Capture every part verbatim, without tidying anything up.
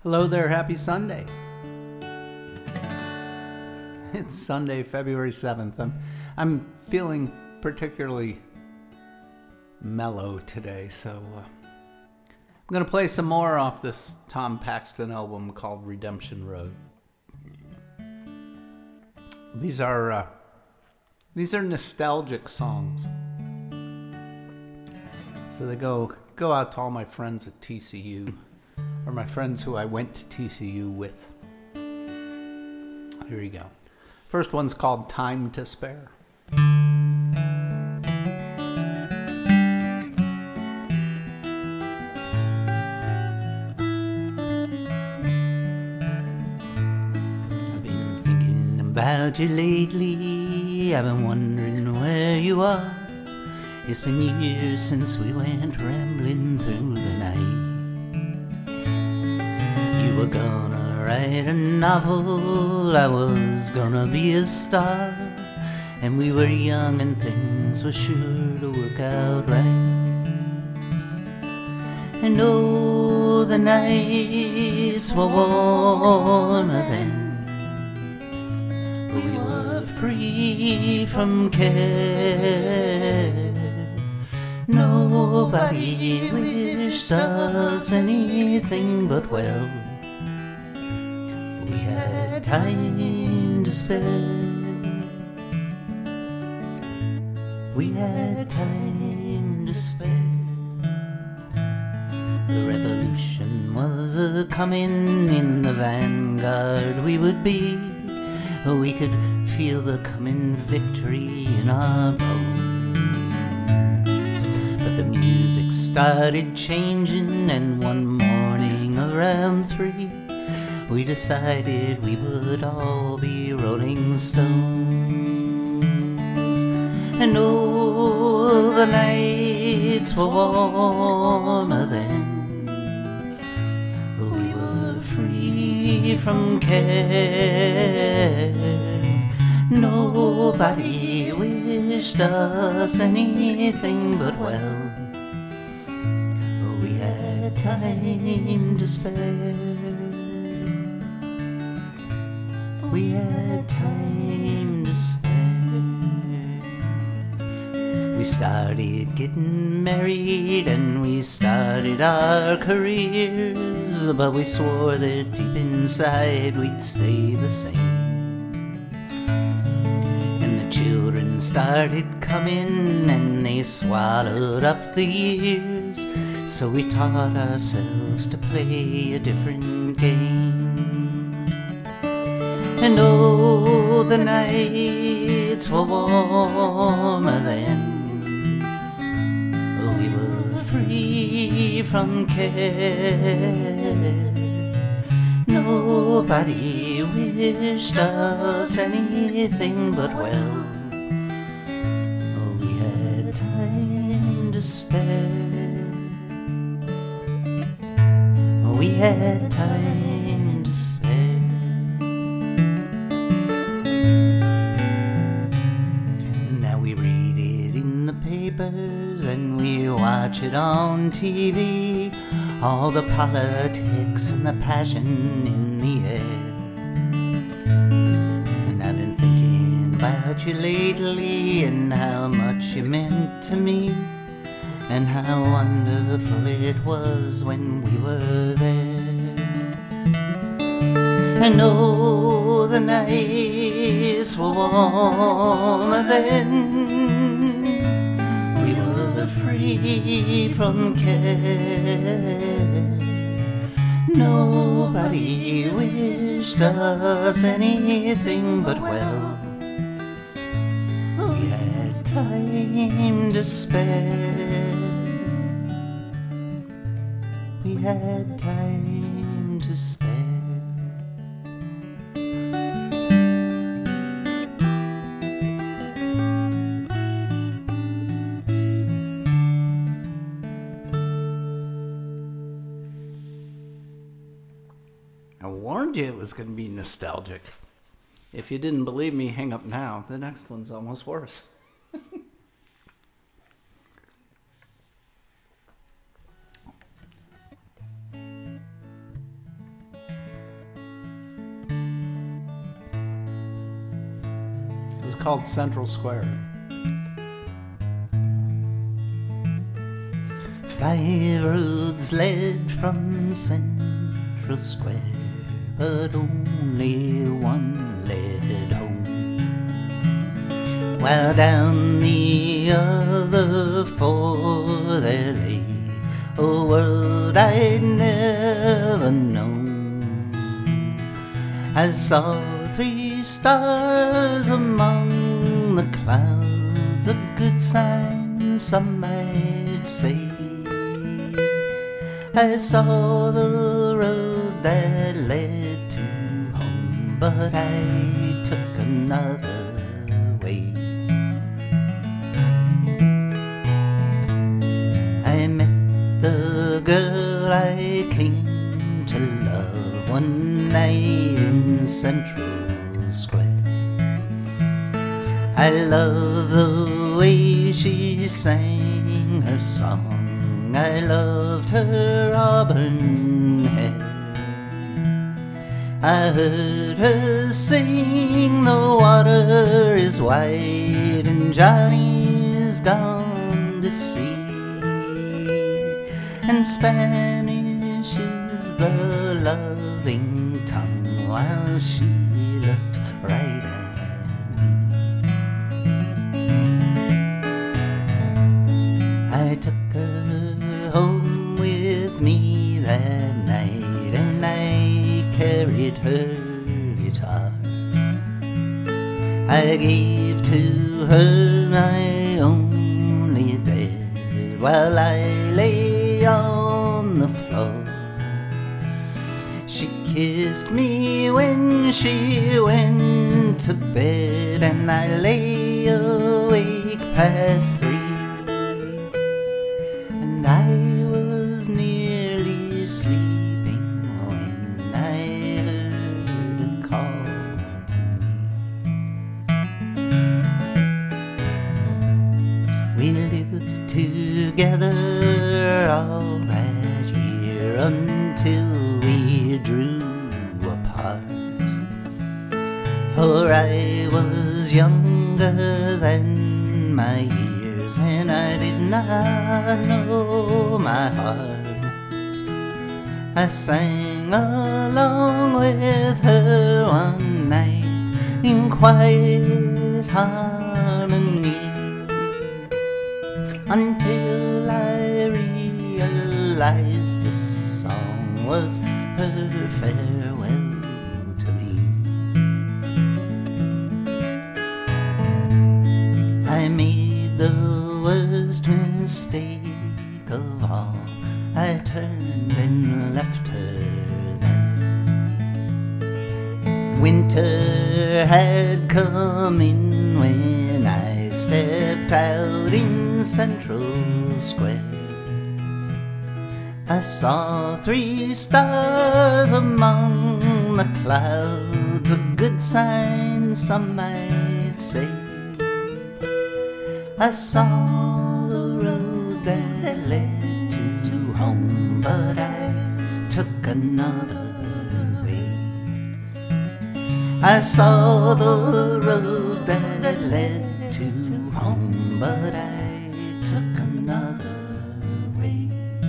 Hello there, happy Sunday. It's Sunday, February seventh. I'm I'm feeling particularly mellow today, so uh, I'm going to play some more off this Tom Paxton album called Redemption Road. These are uh, these are nostalgic songs. So they go go out to all my friends at T C U, or my friends who I went to T C U with. Here you go. First one's called Time to Spare. I've been thinking about you lately. I've been wondering where you are. It's been years since we went rambling through the night. You were gonna write a novel, I was gonna be a star, and we were young and things were sure to work out right. And oh, the nights were warmer then, but we were free from care. Nobody wished us anything but well. We had time to spare. We had time to spare. The revolution was a-comin', in the vanguard we would be. We could feel the coming victory in our bones. But the music started changing, and one morning around three, we decided we would all be Rolling Stones. And oh, the nights were warmer then, we were free from care. Nobody wished us anything but well. We had time to spare. We had time to spare. We started getting married and we started our careers, but we swore that deep inside we'd stay the same. And the children started coming and they swallowed up the years, so we taught ourselves to play a different game. And oh, the nights were warmer then, we were free from care. Nobody wished us anything but well. We had time to spare. We had time to spare. And we watch it on T V, all the politics and the passion in the air. And I've been thinking about you lately, and how much you meant to me, and how wonderful it was when we were there. And oh, the nights were warmer then, free from care. Nobody wished us anything but well. We had time to spare. We had time to spare. I warned you it was going to be nostalgic. If you didn't believe me, hang up now. The next one's almost worse. called Central Square. Five roads led from Central Square, but only one led home. While down the other four there lay a world I'd never known. I saw three stars among the clouds, a good sign, some might say. I saw the road that led to home, but I took another way. I met the girl I came to love one night in Central Square. I loved the way she sang her song. I loved her auburn hair. I heard her sing, the water is wide and Johnny's gone to sea. And Spanish is the loving tongue, while she looked right at me. I took her home with me that night, and I carried her guitar. I gave to her my only bed while I lay on the floor. She kissed me when she went to bed, and I lay awake past three. And I was nearly sleeping when I heard a call to me. We lived together all that year until we drew apart. For I was younger than my years, and I did not know my heart. I sang along with her one night in quiet harmony, until I realized this song was her farewell to me. I made the worst mistake of all. I turned and left her there. Winter had come in when I stepped out in Central Square. I saw three stars among the clouds, a good sign, some might say. I saw the road that led to, to home, but I took another way. I saw the road that led to home, but I took another way.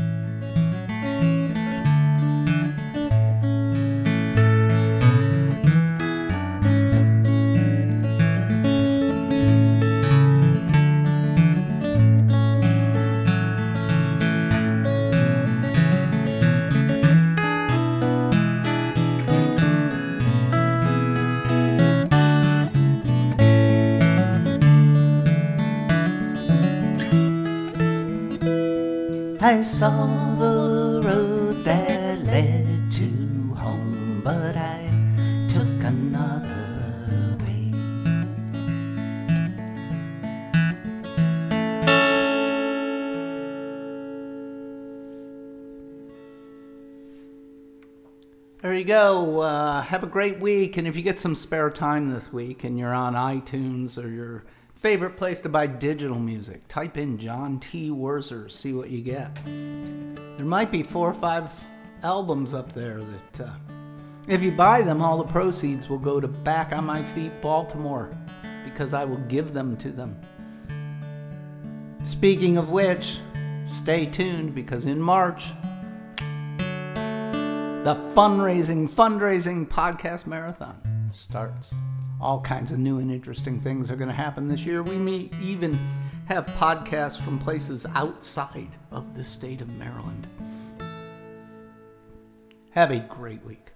I saw the road that led to home, but I took another way. There you go. Uh, have a great week, and if you get some spare time this week and you're on iTunes or your favorite place to buy digital music, type in John T. Wurzer, see what you get. There might be four or five albums up there that, uh, if you buy them, all the proceeds will go to Back on My Feet Baltimore because I will give them to them. Speaking of which, stay tuned because in March, the fundraising, fundraising podcast marathon starts. All kinds of new and interesting things are going to happen this year. We may even have podcasts from places outside of the state of Maryland. Have a great week.